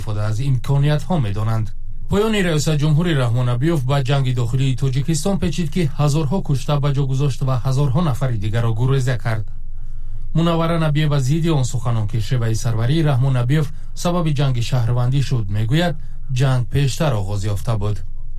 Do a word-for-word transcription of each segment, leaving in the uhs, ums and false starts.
استفاده از امکانیت ها می دانند. پایان ریاست جمهوری رحمان ابیوف با جنگ داخلی تاجیکستان پیچید که هزارها کشته به جا گذاشت و هزارها نفر دیگر را گریزه کرد. منوره نبیه و زیدی آن سخنان که شبه سروری رحمان ابیوف سبب جنگ شهروندی شد میگوید جنگ پیشتر آغاز یافته بود.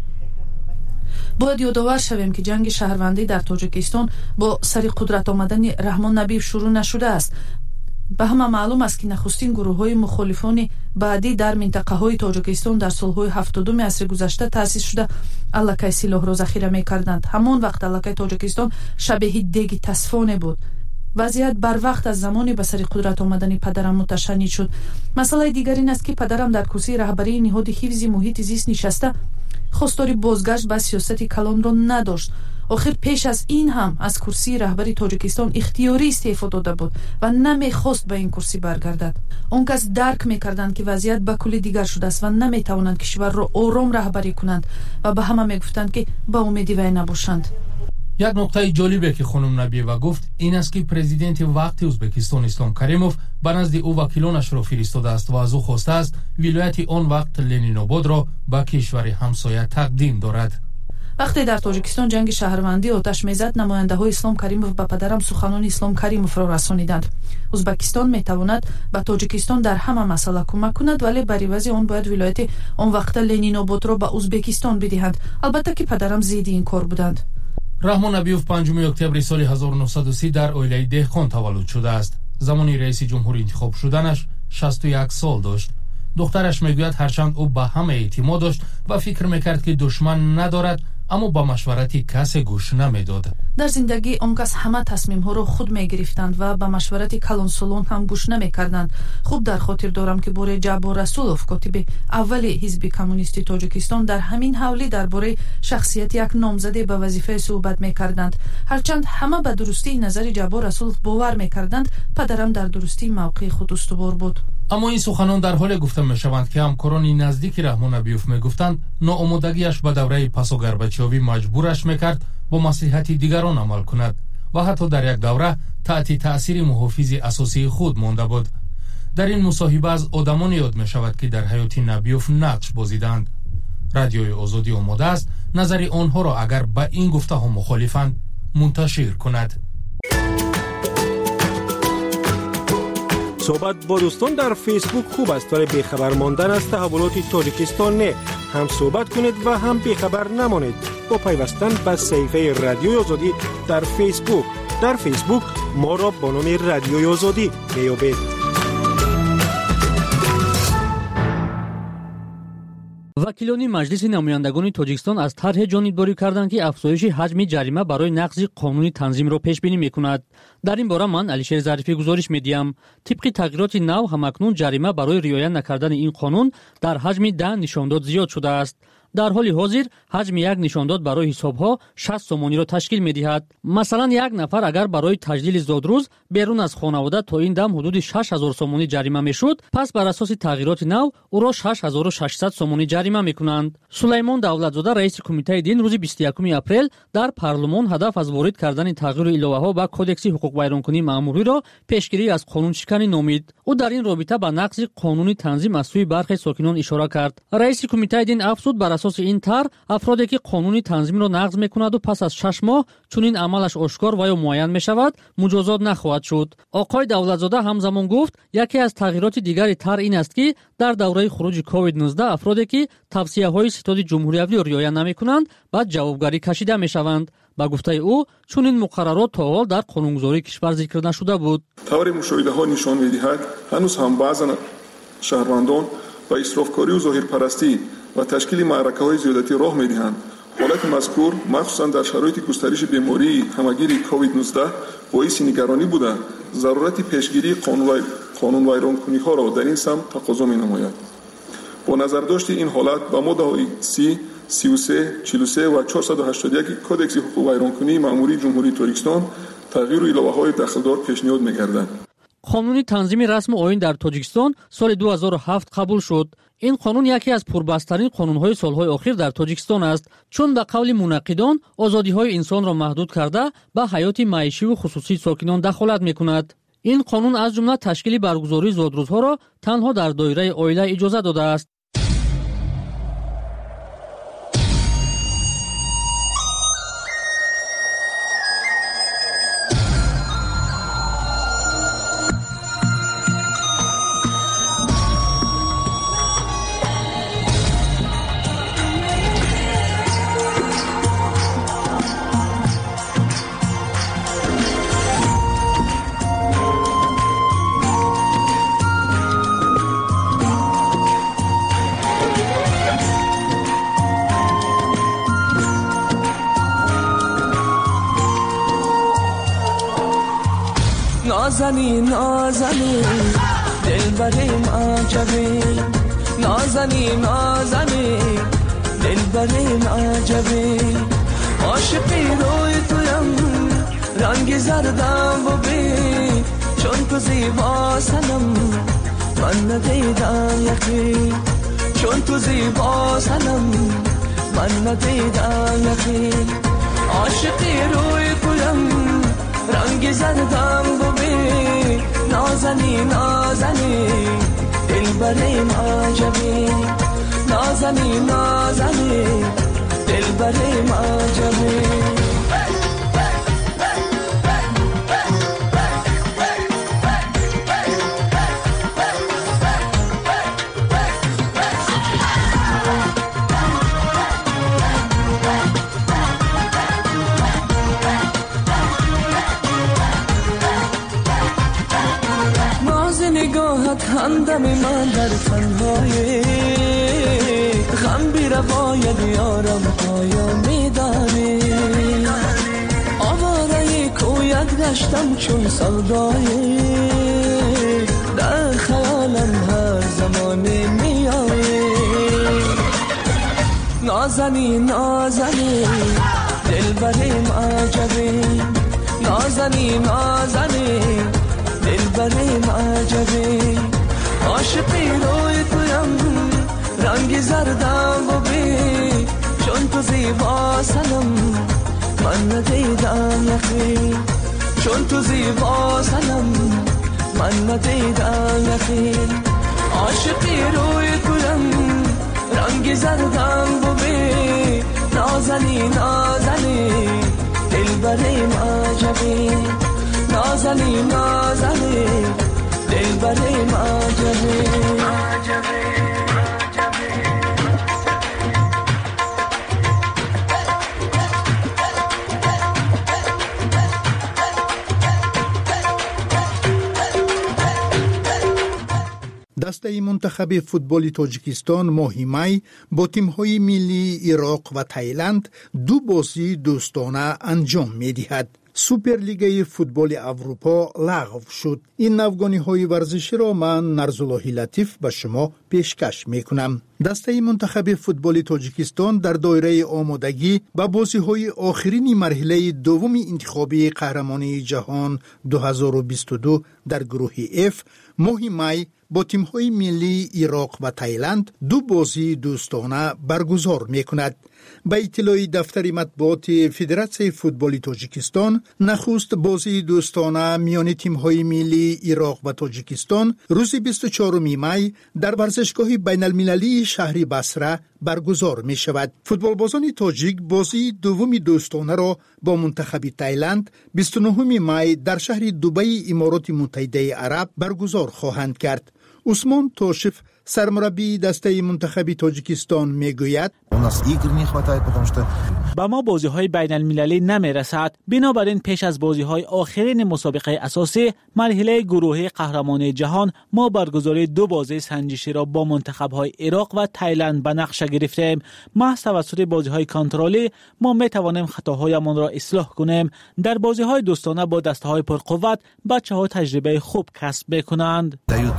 باید یادآور شویم که جنگ شهروندی در تاجیکستان با سر قدرت آمدن رحمان ابیوف شروع نشده است. به همه معلوم است که نخستین گروه‌های مخالفان بعدی در منطقه‌های تاجیکستان در سال‌های هفتادم عصر گذشته تأسیس شده الکی سلاح را ذخیره می‌کردند. همان وقت الکی تاجیکستان شبیه دیگ تصفانه بود. وضعیت بر وقت از زمانی به سر قدرت آمدن پدرم متشنج شد. مسئله دیگر این است که پدرم در کرسی رهبری نهاد حفظ محیط زیست نشسته خواستار بازگشت به سیاست کلان را نداشت. آخر پیش از این هم از کرسی رهبری تاجیکستان اختیاری استعفا داده بود و نمیخواست به این کرسی برگردد. آن کس درک میکردند که وضعیت به کلی دیگر شده است و نمیتوانند کشور را آرام رهبری کنند و به همه میگفتند که به امید وی نباشند. یک نکته جالبه که خانم نبیه گفت این است که پرزیدنت وقت ازبکستان اسلام کریموف به نزد او وکیلانش را فرستاده است و از او خواسته است ولایت آن وقت لنین‌آباد را به کشور همسایه تقدیم دارد. وقتی در تاجیکستان جنگ شهروندی آتش میزد نماینده های اسلام کریموف به پدرم سخنان اسلام کریموف را رسانیدند. ازبکستان میتواند به تاجیکستان در همه مسئله کمک کند ولی بر عوض آن باید ولایت آن وقت لنین‌آباد را به ازبکستان بدهند. البته که پدرم ضد این کار بودند. رحمان ابیوف پنجم اکتبر سال هزار و نهصد و سی در اویله دهقان تولد شده است. زمانی رئیس جمهور انتخاب شدنش شصت و یک سال داشت. دخترش میگوید هرچند او به همه اعتماد داشت و فکر میکرد که دشمن ندارد اما با مشورتی کسی گوش نمیداد. در زندگی آن کس همه تصمیم ها را خود میگرفتند و با مشورت کلان سالان هم گوش نمیکردند. خوب در خاطر دارم که بوره جعبار رسولوف کاتب اول حزب کمونیست تاجیکستان در همین حولی درباره شخصیت یک نامزد به وظیفه صحبت میکردند. هرچند همه به درستی نظر جعبار رسولوف باور میکردند پدرم در درستی موقع خود استوار بود. اما این سخنان در حال گفته میشوند که همکاران نزدیک رحمان ابیوف میگفتند ناآمادگیش به دوره پسا گرباچووی مجبورش میکرد با مصلحت دیگران عمل کند و حتی در یک دوره تحت تأثیر محافظ اساسی خود مانده بود. در این مصاحبه از آدمان یاد میشود که در حیات ابیوف نقش بازیدند. رادیوی آزادی آماده است نظر آنها را اگر با این گفته ها مخالفند منتشر کند. صحبت با دوستان در فیسبوک خوب است ولی بیخبر ماندن از تحولات تاجیکستان نه. هم صحبت کنید و هم بیخبر نمانید با پیوستن به صفحه رادیوی آزادی در فیسبوک. در فیسبوک ما را با نام رادیوی آزادی میابید. وکیلان مجلس نمایندگان تاجیکستان از طرح جانبداری کردند که افزایش حجم جریمه برای نقض قانون تنظیم را پیش بینی میکند. در این باره من علیشیر ظریفی گزارش میدیم. طبق تغییرات نو همکنون جریمه برای رعایت نکردن این قانون در حجم ده نشانداد زیاد شده است. در حال حاضر حجم یک نشانداد برای حسابها شصت سومانی را تشکیل می‌دهد. مثلا یک نفر اگر برای تجلیل زادروز بیرون از خانواده تا این دم حدود شش هزار سومانی جریمه میشد، پس بر اساس تغییرات نو او را شش هزار و ششصد سومانی جریمه میکنند. سلیمان دولتزاده رئیس کمیته دین روز بیست و یکم اپریل در پارلمان هدف از وارد کردن تغییر الوه‌ها به کدکس حقوق ویرانکنی مأموری را پیشگیری از قانون شکنی نامید. او در این رابطه به نقض قانون تنظیم از سوی برخی ساکنان اشاره کرد. رئیس کمیته دین افزود بر اساس این طرح افرادی که قانون تنظیم را نقض میکند و پس از شش ماه چون این عملش آشکار و یا معین میشود مجازات نخواهد شد. آقای دولتزاده همزمان گفت یکی از تغییرات دیگری طرح این است که در دوره خروج کووید نوزده افرادی که توصیه های ستاد جمهوری را رعایت نمیکنند بعد جوابگری کشیده میشوند. با گفته او چون این مقررات تا حال در قانونگذاری کشور ذکر نشده بود. طور مشاهده ها نشان میدهد هنوز هم بعضی شهروندان با اسرافکاری و ظاهرپرستی و تشکیل معرکه های زیادتی راه میدهند. حالت مذکور مخصوصا در شرایط گسترش بیماری همگیری کووید نوزده باعث نگرانی بوده ضرورت پیشگیری قانون ویرانکنی ها را در این سمت تقاضا می نماید. با نظر داشت این حالت با ماده های سی، سی و سه، چهل و سه و چهارصد و هشتاد و یک کدکس حقوق ویرانکنی مأموری جمهوری تاجیکستان تغییر و الوه های دخلدار پیشنهاد می‌گردند. قانون تنظیم رسم آیین در تاجیکستان سال دو هزار و هفت قبول شد. این قانون یکی از پربحث‌ترین قانون‌های سال‌های اخیر در تاجیکستان است چون به قول منقدان آزادی‌های انسان را محدود کرده به حیات معیشی و خصوصی ساکنان دخالت می‌کند. این قانون از جمله تشکیل برگزاری زادروزها را تنها در دایره عائله اجازه داده است. نازنین نازنین دلبریم عجبی، نازنین نازنین دلبریم عجبی، عاشقی روی تویم رنگ زردم ببین، چون تو زیبا سنم من ندیدم یقین، چون تو زیبا سنم من ندیدم یقین، عاشقی روی تویم رنگ زردم ببین، نازنین نازنین دلبریم عجبی، نازنین نازنین دلبریم عجبی. همدم من در تنهایی غم بی روایت یارم پایا میداری، آواره کویت گشتم چون سودایی، در خیالم هر زمان میایی، نازنین نازنین دلبریم عجبی، نازنین نازنین دلبریم عجبی، عاشقی روی تویم رنگ زردم ببین، چون تو زیبا سنم من ندیدم یقین، چون تو زیبا سنم من ندیدم یقین، عاشقی روی تویم رنگ زردم ببین، نازنین نازنین دلبریم عجبی، نازنین نازنین دلبریم عجبی. دسته منتخب فوتبال تاجیکستان ماه می با تیم‌های ملی عراق و تایلند دو بازی دوستانه انجام می‌دهد. سوپرلیگای فوتبال اروپا لغو شد. این نوگانی‌های ورزشی را من نرزاللهی لطیف به شما پیشکش می‌کنم. دسته منتخب فوتبال تاجیکستان در دایره آمادگی به بازی‌های آخرین مرحله دوم انتخابی قهرمانی جهان دو هزار و بیست و دو در گروه F ماه می با تیم‌های ملی عراق و تایلند دو بازی دوستانه برگزار می‌کند. به اطلاع دفتر مطبوعات فدراسیون فوتبال تاجیکستان، نخست بازی دوستانه میان تیم‌های ملی عراق و تاجیکستان روز بیست و چهارم می در ورزشگاه بین المللی شهر بصره برگزار می شود. فوتبالبازان تاجیک بازی دوم دوستانه را با منتخب تایلند بیست و نهم می در شهر دبی امارات متحده عرب برگزار خواهند کرد. عثمان توشف سرمربی دسته منتخب تاجیکستان میگوید با ما بازی های بین المللی نمی رسد، بنابراین پیش از بازی های آخرین مسابقه اساسی مرحله گروهی قهرمانی جهان ما برگزاری دو بازی سنجشی را با منتخب های عراق و تایلند به نقشه گرفتیم. محض توسط بازی های کنترلی ما می توانیم خطاهایمان را اصلاح کنیم. در بازی های دوستانه با دسته های پرقوت بچه ها تجربه خوب کسب میکنند.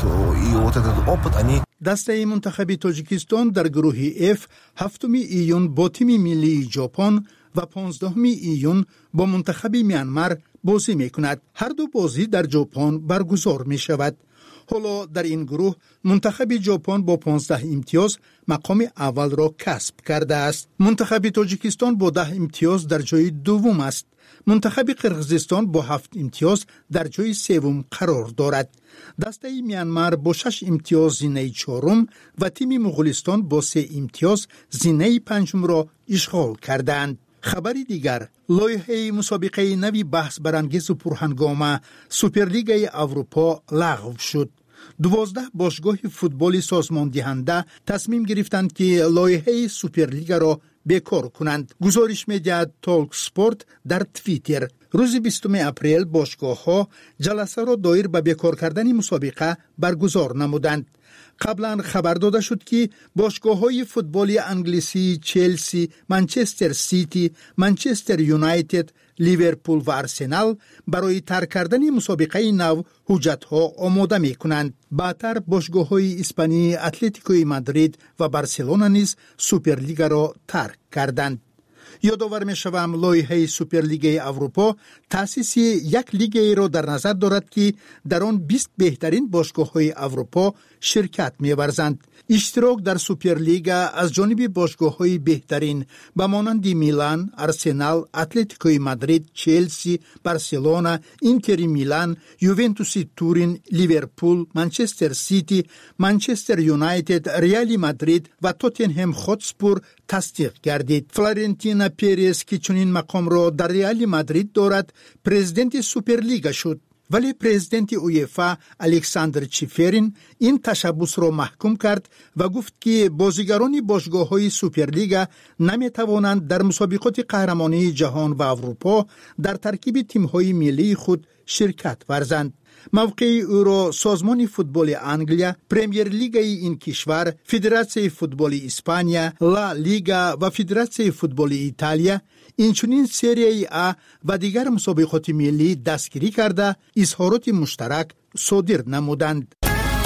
دسته منتخب تاجیکستان در گروه F هفتم ایون با تیم ملی ژاپن و پانزدهم ایون با منتخب میانمار بازی می کند. هر دو بازی در ژاپن برگزار می شود. حالا در این گروه منتخب ژاپن با پانزده امتیاز مقام اول را کسب کرده است. منتخب تاجیکستان با ده امتیاز در جای دوم است. منتخب قرقیزستان با هفت امتیاز در جای سوم قرار دارد. دسته میانمار با شش امتیاز زینه چهارم و تیم مغولستان با سه امتیاز زینه پنجم را اشغال کردند. خبری دیگر، لایحه مسابقه نوی بحث برانگیز و پرهنگامه سوپرلیگ اروپا لغو شد. دوازده باشگاه فوتبال سازمان دهنده تصمیم گرفتند که لایحه سوپرلیگ را بیکار کنند. گزارش می‌دهد تالک سپورت در توییتر. روز بیستم اپریل باشگاه ها جلسه را دایر به بیکار کردن مسابقه برگزار نمودند. قبلا خبر داده شد که باشگاه های فوتبال انگلیسی چلسی، منچستر سیتی، منچستر یونایتد، لیورپول و آرسنال برای ترک کردن مسابقه نو حجت ها آماده می کنند. بعدتر باشگاه های اسپانی اتلتیکوی مادرید و بارسلونا نیز سوپرلیگ را ترک کردند. یادآور می شوم لایحه سوپرلیگ اروپا تأسیس یک لیگ را در نظر دارد که در آن بیست بهترین باشگاه های اروپا شرکت می ورزند. اشتراک در سوپرلیگ از جانب باشگاه های بهترین به مانند میلان، آرسنال، اتلتیکوی مادرید، چلسی، بارسلونا، اینتر میلان، یوونتوس تورین، لیورپول، منچستر سیتی، منچستر یونایتد، ریال مادرید و توتنهم هاتسپور تصدیق گردید. فلورنتینو پرز که چنین مقام را در ریال مادرید دارد پرزیدنت سوپرلیگ شد، ولی پرزیدنت اویفا الکساندر چیفرین این تشبث را محکوم کرد و گفت که بازیگران باشگاه‌های سوپرلیگ نمی‌توانند در مسابقات قهرمانی جهان و اروپا در ترکیب تیم‌های ملی خود شرکت ورزند. موقع او را سازمان فوتبال انگلیا، پرمیر لیگ این کشور، فدراسیون فوتبال اسپانیا، لا لیگا و فدراسیون فوتبال ایتالیا اینچنین سری ا و دیگر مسابقات ملی دستگیری کرده اظهارات مشترک صادر نمودند.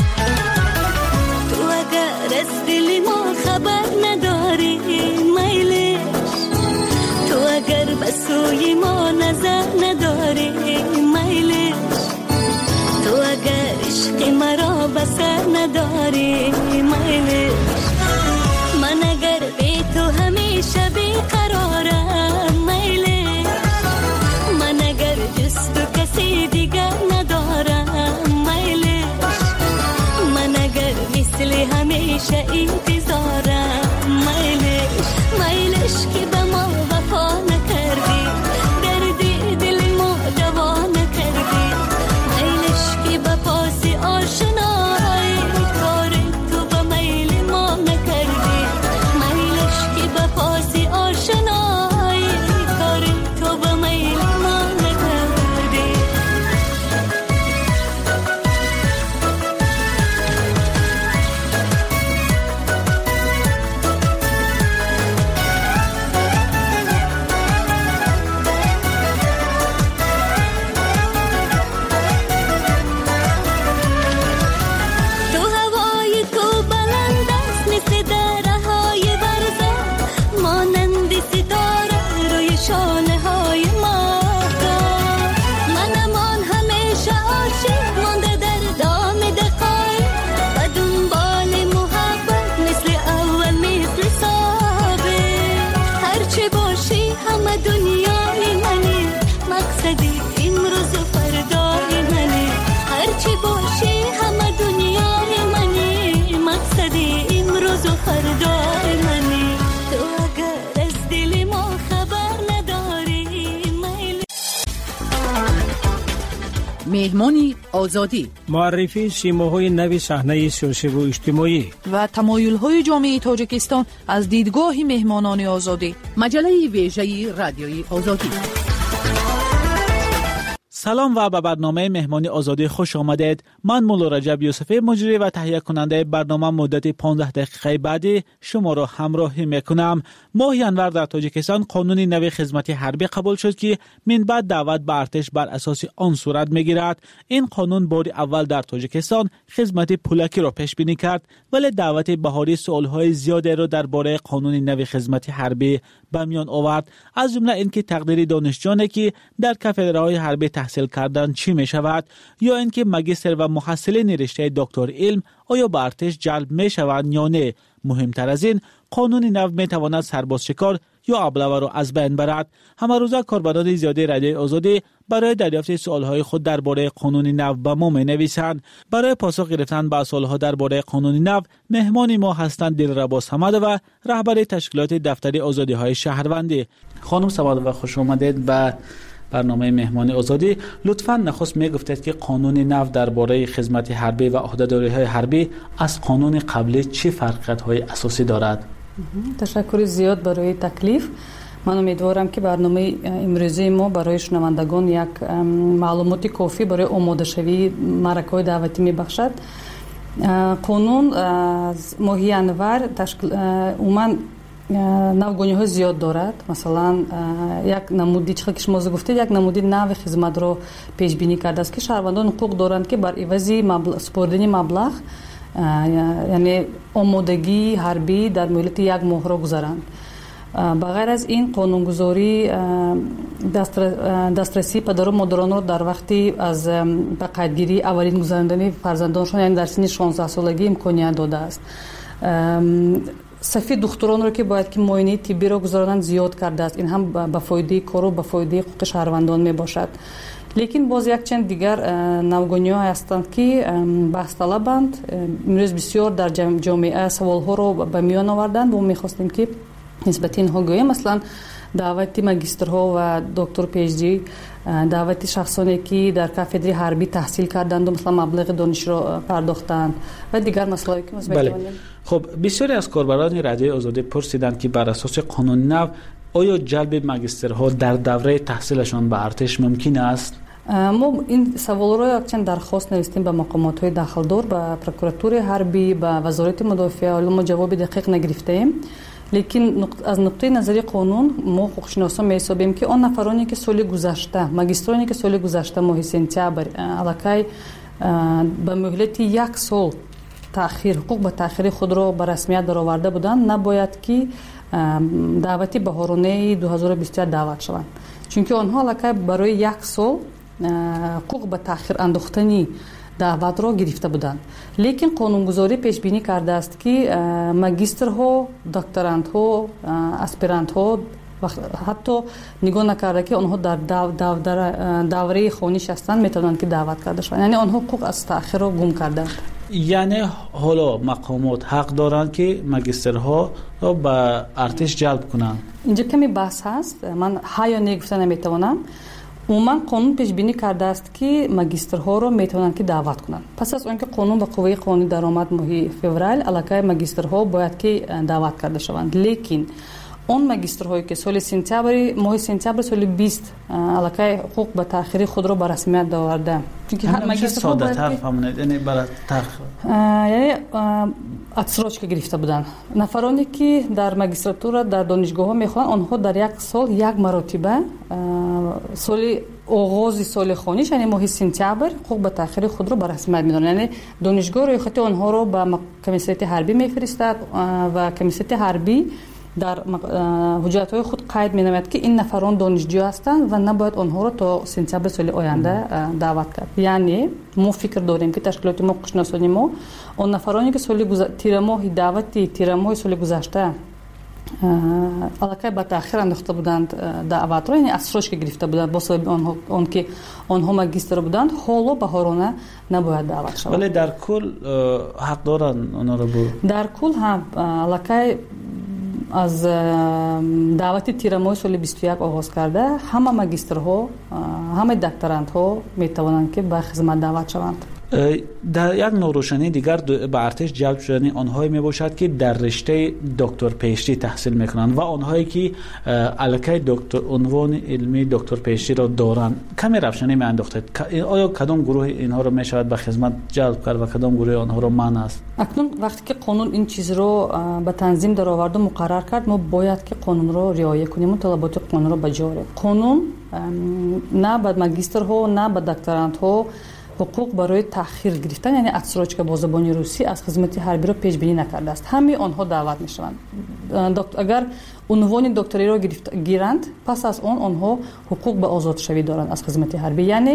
تو اگر از دل ما خبر نداری میلش، تو اگر به سوی ما نظر نداری میلش، تو اگر عشق مرا بسر نداری میلش، من اگر بی تو همیشه بیقرارم میلش، من اگر جست و کسی دیگر ندارم میلش، من اگر مثل همیشه انتظارم میلش، میلش که به ما وفا نکردی، دردی دل ما دوا نکردی، میلش که به پاس آشنایی کار تو به میل ما نکردی، میلش که به پاس آشنایی کار تو به میل ما نکردی. تو هوای تو بلند است مثل درهای برزه، مانند ستاره روی شانه های ماهتاب، من امان همیشه عاشق مانده در دام دقایق و دنبال محبت مثل اول مثل سابق، هرچه باشی همه دنیای منی، مقصدی امروز و فردای منی، هرچه باشی همه دنیای منی، مقصدی امروز و فردای منی، تو اگر از دل ما خبر نداری میل. مهمانی آزادی معرفی شیماهای نوی صحنه سیاسی و اجتماعی و تمایل‌های جامعه تاجیکستان از دیدگاه مهمانان آزادی. مجله ویژه رادیوی آزادی. سلام و به برنامه مهمانی آزادی خوش آمدید. من مولا رجب یوسفی مجری و تهیه کننده برنامه مدت پانزده دقیقه بعدی شما را همراهی میکنم. ماه ینور در تاجیکستان قانون نوی خدمت حربی قبول شد که من بعد دعوت به ارتش بر اساس آن صورت میگیرد. این قانون بار اول در تاجیکستان خدمت پولکی را پیش بینی کرد، ولی دعوت بهاری سوالهای زیادی را درباره قانون نوی خدمت حربی به میان آورد، از جمله اینکه تقدیر دانشجویانی که در کاتدرای حربی تحصیل کردن چی می شود، یا اینکه ماجستر و محصلین رشته دکتر علم آیا به ارتش جلب می شوند یا نه. مهمتر از این، قانون نو می تواند سرباز شکار یا ابله را از بین برد. همه روزه کاربران زیادی رادیوی آزادی برای دریافت سوالهای خود درباره قانون نو به ما می‌نویسند. برای پاسخ گرفتن به سوالها درباره قانون نو مهمان ما هستند دلربا صمد و رهبر تشکیلات دفتر آزادی‌های شهروندی. خانم صمد و خوش آمدید به برنامه مهمان آزادی. لطفاً نخست میگفتید که قانون نو درباره خدمت حربی و عهده‌داری‌های حربی از قانون قبلی چه فرقیت‌های اساسی دارد؟ تشکر زیاد برای تکلیف. من امیدوارم که برنامه امروزی ما برای شنوندگان یک معلومات کافی برای آماده شوی معرکه‌های دعوتی میبخشد. قانون از ماه ینور تشکیل عموما نوگونی‌های زیاد دارد. مثلا یک نمودی چه که شما گفتید یک نمودی نو خدمت را پیش بینی کرده است که شهروندان حقوق دارند که بر عوض سپردن مبلغ یعنی آمادگی حربی در مدت یک ماه را گذارند. بغیر از این قانونگذاری دسترسی پدر و مادران را در وقتی از به قیدگیری اولین گذراندن فرزندانشان یعنی در سن شانزده سالگی امکانیت داده است. صفی دختران را که باید که معاینه طبی را گذارانند زیاد کرده است. این هم به فایده کار و به فایده حقوق شهروندان می باشد. لیکن باز یک چند دیگر نوگانی‌ها هستند که بحث طلبند. امروز بسیار در جامعه سوال‌ها را به میان آوردند و می‌خواستیم که نسبت اینها گوییم. مثلا دعوت ماجسترها و دکتر پی اچ دی، دعوت شخصانی که در کافدری حربی تحصیل کردند و مثلا مبلغ دانش را پرداختند و دیگر مسائلی که ما بله. خب بسیاری از کاربران رادیوی آزادی پرسیدند که بر اساس قانون نو آیا جلب ماجسترها در دوره تحصیلشان به ارتش ممکن است؟ ما این سوال را یک چند درخواست نوشتیم به مقامات های داخلدار، به پروکوراتور حربی، به وزارت مدافعه، ولی ما جواب دقیق نگرفتیم. لیکن از نقطه نظری قانون ما حقوقشناسان می‌حسابیم که آن نفرانی که سال گذشته ماجسترانی که سال گذشته ماه سپتامبر علاقه به مهلت یک سال تأخیر حقوق به تأخیر خود را به رسمیت درآورده بودند نباید که دعوت بهارانه دو هزار و بیست و یک دعوت شوند، چون که آنها علاقه برای یک سال حقوق به تأخیر انداختنی دعوت را گرفته بودند. لیکن قانونگذاری پیش بینی کرده است که ماجسترها، دکتراندها، اسپرانتها حتی نگاه نکرده که آنها در دوره خوانش هستند میتونند که دعوت کرده شوند، یعنی آنها حقوق از تأخیر را گم کردند. یعنی حالا مقامات حق دارند که ماجسترها را به ارتش جلب کنند. اینجا کمی بحث هست، من ها یا نه گفته نمیتوانم. عموما قانون پیش بینی کرده است که ماجسترها را میتونند که دعوت کنند. پس از آنکه قانون به قوه قانونی درآمد ماه فوریه، علاقه ماجسترها باید که دعوت کرده شوند. لیکن اون ماجسترهایی که سال سپتامبر ماه سپتامبر سال بیست علاقه حقوق به تأخیر خود را به رسمیت آورده، چون هر ماجسترها ساده تر فهمونید یعنی برای تأخیر یعنی اتسراج که گرفته بودند. نفرانی که در ماجستراتور در دانشگاه ها میخوان آنها در یک سال یک مرتبه سال آغاز سال خوانش یعنی ماه سپتامبر حقوق به تأخیر خود را به رسمیت میدانند. یعنی دانشگاه روی خط آنها را به کمیسیت حربی میفرستد و کمیسیت حربی در حجت‌های خود قید می‌نماید که این نفران دانشجو هستند و نباید آنها را تا سپتامبر سال آینده دعوت کرد. یعنی ما فکر داریم که تشکیلات ما قشناسانی ما آن نفرانی که سال گذشته تیر ماه دعوتی تیر ماه سال گذشته علاقه به تأخیر انداخته بودند دعوت را، یعنی اسراج که گرفته بودند با سبب آنها آن که آنها ماجستر بودند حالا بهارانه نباید دعوت شوند. ولی در کل حق دارند آنها را برو در کل هم علاقه از دعوت تیر ماه سال بیست و یک آغاز کرده همه ماجسترها همه دکتراندها میتوانند که به خدمت دعوت شوند. در یک نوروشنی دیگر به ارتش جلب شدن آنهایی می باشد که در رشته دکتر پی اچ دی تحصیل میکنند و آنهایی که علاقه دکتر عنوان علمی دکتر پی اچ دی را دارند. کمی روشنی می انداختید آیا کدام گروه اینها را می شود به خدمت جلب کرد و کدام گروه آنها را منع است؟ اکنون وقتی که قانون این چیز را به تنظیم در آورد و مقرر کرد ما باید که قانون را رعایت کنیم و طلبات قانون را بجا آوریم. قانون نه به ماجسترها نه به دکتراندها حقوق برای تأخیر گرفتن یعنی اتسراج که با زبان روسی از خدمت حربی را پیش بینی نکرده است. همه آنها دعوت میشوند. اگر عنوان دکتری را گرفت گیرند پس از آن آنها حقوق به آزاد شوی دارند از خدمت حربی، یعنی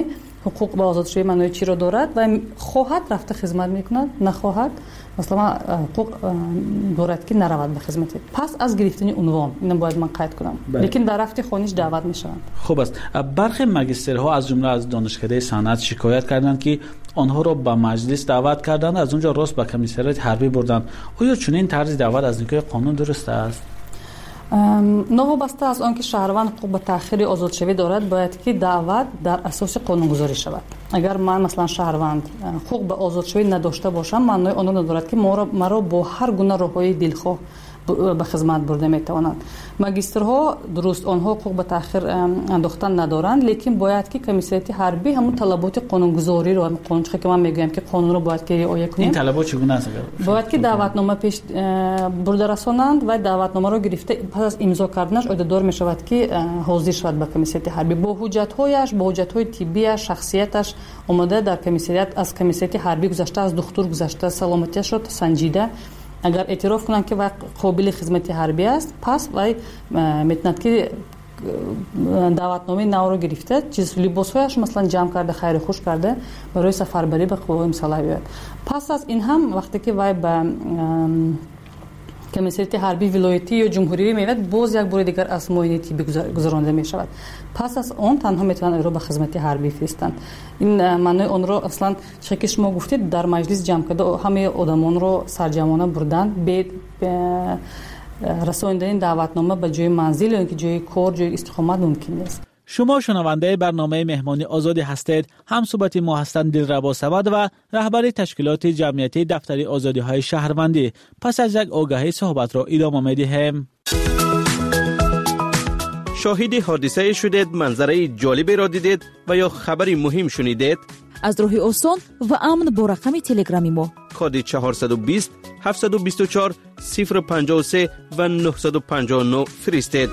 حقوق به آزادشوی منوی چی رو دارد و خواهد رفته خدمت میکند، نخواهد مثلا حقوق دارد که نرود به خدمت. پس از گرفتن عنوان اینو باید من قید کنم، لیکن در رفت خونش دعوت میشوند. خوب است. برخی ماجسترها از جمله از دانشکده صنعت شکایت کردند که آنها را به مجلس دعوت کردند، از اونجا راست به کمیسریات حربی بردند. آیا چنین طرز دعوت از نگاه قانون درست است؟ نوابسته از آنکه شهروند حقوق به تأخیر آزادشوی دارد، باید که دعوت در اساس قانونگذاری شود. اگر من مثلا شهروند حقوق به آزادشوی نداشته باشم، معنای آن ندارد که مرا با هر گونه راههای دلخواه به خدمت برده میتوانند. ماجسترها درست آنها حقوق به تأخیر انداختن ندارند، لیکن باید که کمیسریات حربی همون طلبات قانونگذاری رو، قانون که من میگم که قانون رو باید که رعایت کنیم. این طلبات چگونه است؟ باید که دعوتنامه پیش برده رسانند و دعوتنامه رو گرفته پس از امضا کردنش عهدهدار می شود که حاضر شود به کمیسریات حربی با حجت‌هایش، با حجت‌های طبی، شخصیتش اومده در کمیسریات، از کمیسریات حربی گذشته، از دکتر گذشته، سلامتیش رو سنجیده. اگر اعتراف کنند که وقت قابل خدمت حربی است، پس وای میتوند که دعوتنامه نو رو گرفته، چیز لباسهایش مثلا جمع کرده، خیر خوش کرده، برای سفربری به قوای مسلح بیاید. پس از این هم وقتی که وای به کمیسریات حربی ولایتی یا جمهوری میاد، باز یک بار دیگر از معاینه طبی گذرانده می شود. پس از اون تنها میتونن رو به خدمت حربی فرستند. این معنی اون رو اصلا چه شما گفتید در مجلس جمع کرده، همه آدمان رو سرجمانه بردن به رساندن دعوتنامه به جای منزل یا اینکه جای کار، جای استقامت ممکن نیست. شما شنونده برنامه مهمانی آزادی هستید. هم صحبت ما هستند دلربا صمد و رهبر تشکیلات جمعیتی دفتر آزادی های شهروندی. پس از یک آگاهی صحبت را ادامه می‌دهیم. شاهد حادثه شدید، منظره جالبی را دیدید و یا خبری مهم شنیدید؟ از راه آسان و امن با رقم تلگرامی ما کد چهارصد و بیست هفتصد و بیست و چهار صفر پنجاه و سه و نهصد و پنجاه و نه فرستید.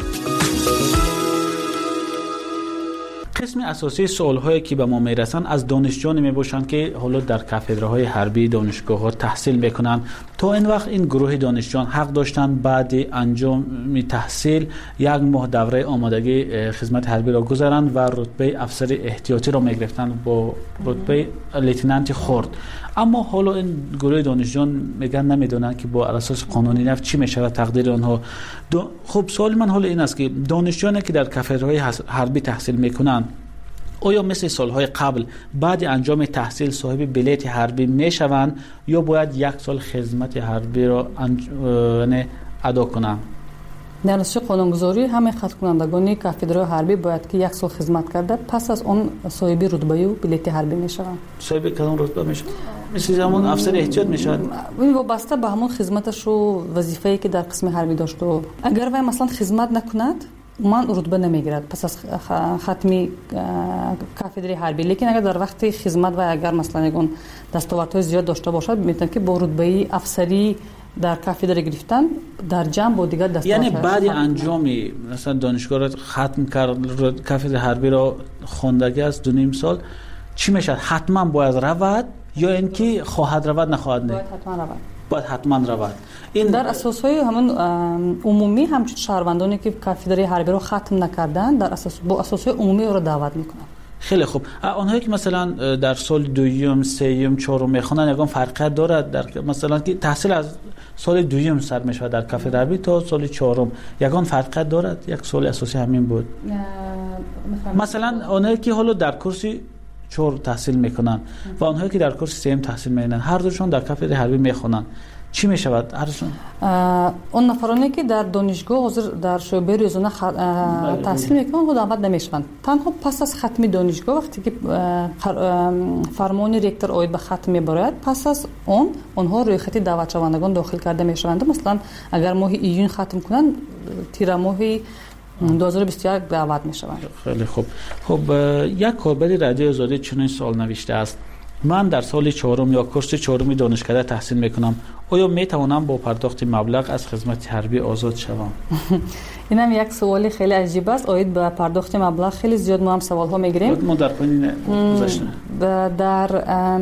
قسم اساسی سوال‌هایی که به ما میرسند از دانشجویان میباشند که حالا در کاتدرهای حربی دانشگاه‌ها تحصیل میکنند. تا این وقت این گروه دانشجویان حق داشتند بعد انجام تحصیل یک ماه دوره آمادگی خدمت حربی را گذارند و رتبه افسر احتیاطی را میگرفتند با رتبه لیتنانت خرد. اما حالا این گروه دانشجویان میگن نمیدونن که با اساس قانونی نفت چی میشه تقدیر آنها. خب سوال من حالا این است که دانشجویانی که در کاتدرهای حربی تحصیل میکنند، آیا مثل سالهای قبل بعد انجام تحصیل صاحب بلیت حربی میشوند یا باید یک سال خدمت حربی را انج... ادا کنند؟ در اساس قانونگذاری همه خدمت کنندگان کاتدرهای حربی باید که یک سال خدمت کرده، پس از اون صاحب رتبه و بلیت حربی میشوند. صاحب کدام رتبه میشوند؟ مثل زمان افسر احتیاط میشوند. این وابسته به همون خدمتش و وظیفه‌ای که در قسم حربی داشته. اگر وی مثلا خدمت نکند، من رتبه نمیگیرد پس از ختمی کاتدر حربی. لیکن اگر در وقت خدمت و اگر مثلا یگون دستاوردهای زیاد داشته باشد، میتونه که با رتبه افسری در کاتدر گرفتن در جمع با دیگر دستاورد. یعنی بعد انجامی مثلا دانشگاه را ختم کرد، کاتدر حربی را خواندگی از دو نیم سال، چی میشه؟ حتما باید رود یا اینکه خواهد رود نخواهد نه؟ باید حتما رود. باید حتما رود. این در اساسهای همون عمومی همچون شهروندانی که کاتدر حربی رو ختم نکردن در اساس با اساسهای عمومی رو دعوت میکنن. خیلی خوب. آنهایی که مثلا در سال دوم، سوم، چهارم میخونن، یگان فرقی دارد در مثلا که تحصیل از سال دوم سر میشه در کاتدر حربی تا سال چهارم، یگان فرقی دارد؟ یک سال اساسی همین بود. مثلا آنهایی که حالا در کورس چهار تحصیل میکنن و آنهایی که در کورس سوم تحصیل میکنن، هر دوشون در کاتدر حربی میخونن، چی میشود هرشون؟ اون نفرانی که در دانشگاه حاضر در شعبه روزانه خ... تحصیل میکنن خود دعوت نمیشوند. تنها پس از ختم دانشگاه وقتی که فرمان رکتور آید به ختم میبرد، پس از اون اونها روی خط دعوت شوندگان داخل کرده میشوند. مثلا اگر ماه ایون ختم کنن، تیر ماه دو هزار و بیست و یک دعوت میشوند. خیلی خوب. خب یک کاربر رادیو آزادی چنین سوال نوشته است: من در سال چهارم یا کورس چهارم دانشکده تحصیل میکنم، آیا میتوانم با پرداخت مبلغ از خدمت حربی آزاد شوم؟ این هم یک سوال خیلی عجیب است. آید به پرداخت مبلغ خیلی زیاد ما هم سوال ها میگیریم. ما در پایین گذاشتیم در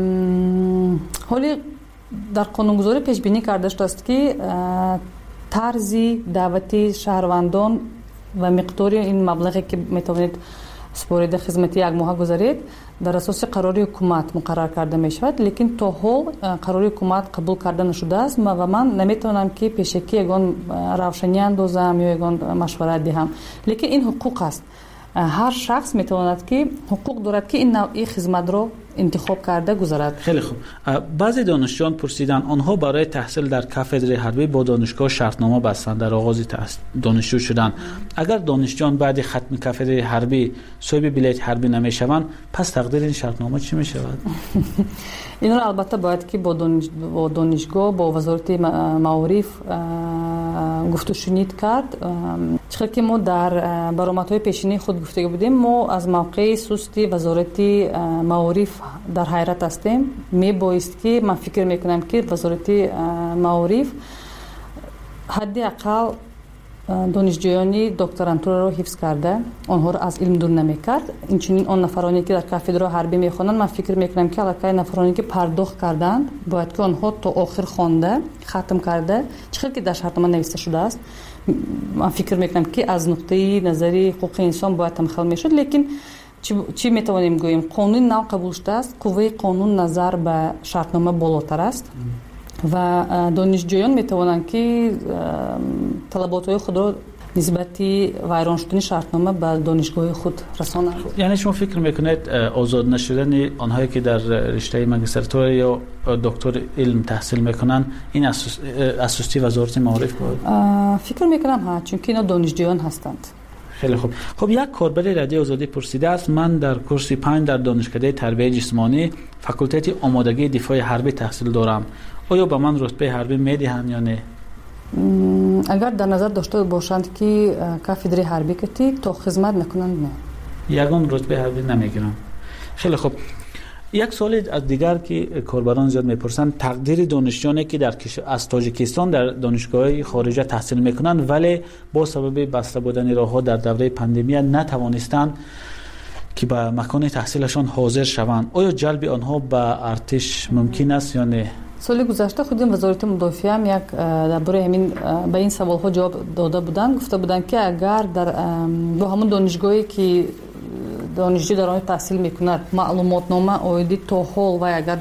حالی در قانونگذاری پیش بینی کرده شده است که طرز دعوتی شهروندان و مقدار این مبلغی که میتوانید سپرده خدمتی یک ماه گذرید در اساس قراری حکومت مقرر کرده می شود، لیکن تا حال قراری حکومت قبول کرده نشده است و من نمیتونم که پیشکی یگان روشنی اندازم یا یگان مشورت دهم. لیکن این حقوق است، هر شخص میتواند که حقوق دارد که این نوعی خدمت رو انتخاب کرده گذارد. خیلی خوب. بعضی دانشجویان پرسیدن آنها برای تحصیل در کاتدر حربی با دانشگاه شرطنامه بستند در آغاز دانشجو شدن. اگر دانشجویان بعد ختم کاتدر حربی صاحب بلیط حربی نمیشوند، پس تقدیر این شرطنامه چی میشود؟ این رو البته باید که با دانش با دانشگاه با وزارت معارف گفت و شنید کرد. چون که ما در برآمدهای پیشینی خود گفته بودیم، ما از موقع سستی وزارت معارف در حیرت هستیم. می بایست که من فکر میکنم که وزارت معارف حد اقل دانشجویانی دکترانتور رو حفظ کرده، آنها رو از علم دور نمیکرد. اینچنین آن نفرانی که در کاتدر حربی میخوانند، من فکر میکنم که البته نفرانی که پرداخت کردند باید که آنها تا آخر خوانده ختم کرده، چون که در شرطنامه نوشته شده است. من فکر میکنم که از نقطه نظری حقوق انسان باید تمخل میشد. لیکن چی, چی میتوانیم گوییم؟ قانون نو قبول شده است، قوه قانون نظر به شرطنامه بالاتر است و دانشجویان میتوانند که طلبات خود را نسبت ویران شدن شرطنامه به دانشگاه خود رسانند. یعنی شما فکر میکنید آزاد نشدن آنهایی که در رشته ماجستراتور یا دکتر علم تحصیل میکنن این اساسی وزارت معارف بود؟ فکر میکنم ها، چون که اینا دانشجویان هستند. خیلی خوب. خب یک کاربر رادیو آزادی پرسیده است: من در کورس پنج در دانشکده تربیت جسمانی فاکولته آمادگی دفاع حربی تحصیل دارم، آیا به من رتبه حربی میدهند یا نه؟ اگر در نظر داشته باشند که کاتدر حربی کتی تا خدمت نکنند، نه، یگان رتبه حربی نمیگیرند. خیلی خوب. یک سوال از دیگر که کاربران زیاد میپرسند: تقدیر دانشجویانی که در از تاجیکستان در دانشگاه خارجه تحصیل میکنند ولی با سبب بسته بودن راهها در دوره پاندمی نتوانستند که به مکان تحصیلشان حاضر شوند، آیا جلب آنها به ارتش ممکن است یا نه؟ سال گذشته خودم وزارت مدافعه هم یک درباره همین به این سوال ها جواب داده بودند. گفته بودند که اگر در با همون دانشگاهی که دانشجو در آن تحصیل میکند معلومات نامه آیدی تا حال و اگر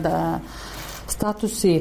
استاتوسی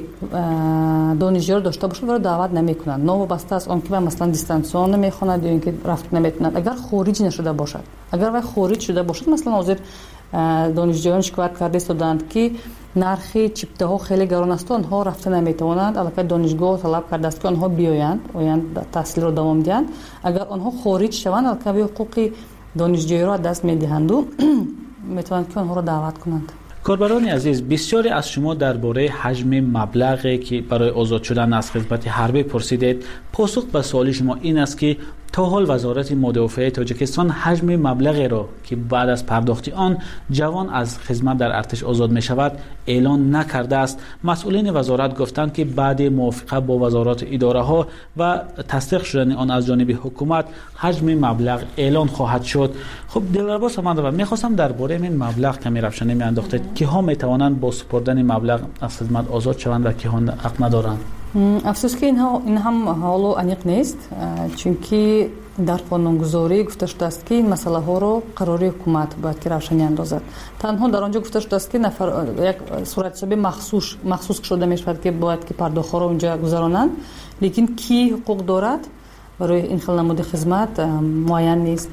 دانشجو داشته باشد و دعوت نمیکنند، نوابسته است آن که مثلا دیستانسیون نمیخواند یا اینکه رفت نمیتوند. اگر خارج نشده باشد، اگر وای خارج شده باشد، مثلا حاضر دانشجویان شکایت کرده استودند که نرخ چیپته ها خیلی گران است، آنها رفته نمیتوانند. البته دانشگاه طلب کرده است که آنها بیایند آیند تحصیل را دوام دهند. اگر آنها خارج شوند، البته حقوق دانشجویی را دست میدهند و میتوانند که آنها را دعوت کنند. کاربران عزیز، بسیاری از شما درباره حجم مبلغی که برای آزاد شدن از خدمت حربی پرسیدید. پاسخ به سوال شما این است که تا حال وزارت مدافعه تاجیکستان حجم مبلغی را که بعد از پرداخت آن جوان از خدمت در ارتش آزاد می شود اعلان نکرده است. مسئولین وزارت گفتند که بعد موافقت با وزارات اداره ها و تصدیق شدن آن از جانب حکومت حجم مبلغ اعلان خواهد شد. خب دلربا سمند میخواستم درباره این مبلغ کمی روشنی میانداختید که ها میتوانند با سپردن مبلغ از خدمت آزاد شوند و که ها حق ندارند. افسوس که اینها این هم حالو انیق نیست، چون که در قانونگذاری گفته شده است که این مسئله ها رو قراری حکومت باید که روشنی اندازد. تنها در آنجا گفته شده است که نفر یک صورت حساب مخصوص مخصوص شده می شود که باید که پرداخت ها رو اونجا گذرانند، لیکن کی حقوق دارد برای این خیلی نمود خدمت معین نیست.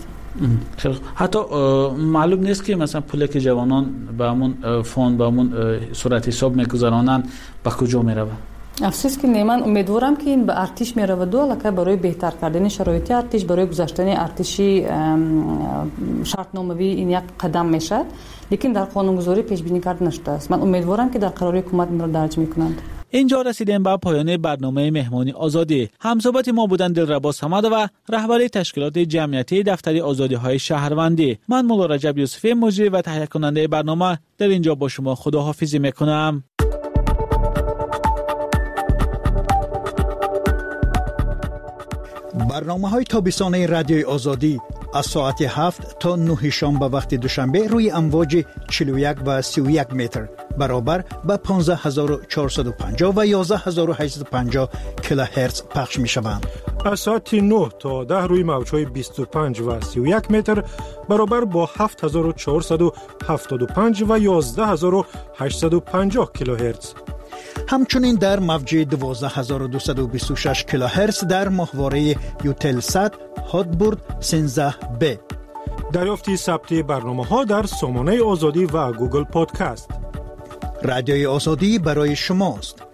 حتی معلوم نیست که مثلا پولی که جوانان به همون فوند به همون صورت حساب میگذرانند به کجا میرود. افسوس که من امیدوارم که این به ارتش میرود و البته برای بهتر کردن شرایط ارتش، برای گذاشتن ارتشی شرطنامه‌ای این یک قدم میشد، لیکن در قانونگذاری پیش بینی کرده نشده است. من امیدوارم که در قراری حکومت این را درج میکنند. اینجا رسیدیم به پایان برنامه مهمانی آزادی. همصحبت ما بودند دلربا صمد و رهبر تشکیلات جمعیتی دفتر آزادی های شهروندی. من مولا رجب یوسفی مجری و تهیه کننده برنامه در اینجا با شما خداحافظی میکنم. برنامه‌های تابستانه رادیوی آزادی از ساعت هفت تا نه شنبه وقت دوشنبه روی امواج چهل و یک و سی و یک متر برابر با پانزده هزار و چهارصد و پنجاه و یازده هزار و هشتصد و پنجاه کیلوهرتز پخش می‌شوند. از ساعت نه تا ده روی موج‌های بیست و پنج و سی و یک متر برابر با هفت هزار و چهارصد و هفتاد و پنج و یازده هزار و هشتصد و پنجاه کیلوهرتز. همچنین در موج دوازده هزار و دویست و بیست و شش کیلوهرتز در ماهواره یوتلسات هاتبورد سیزده بی. دریافت ثبت برنامه‌ها در سامانه آزادی و گوگل پادکست. رادیوی آزادی برای شماست.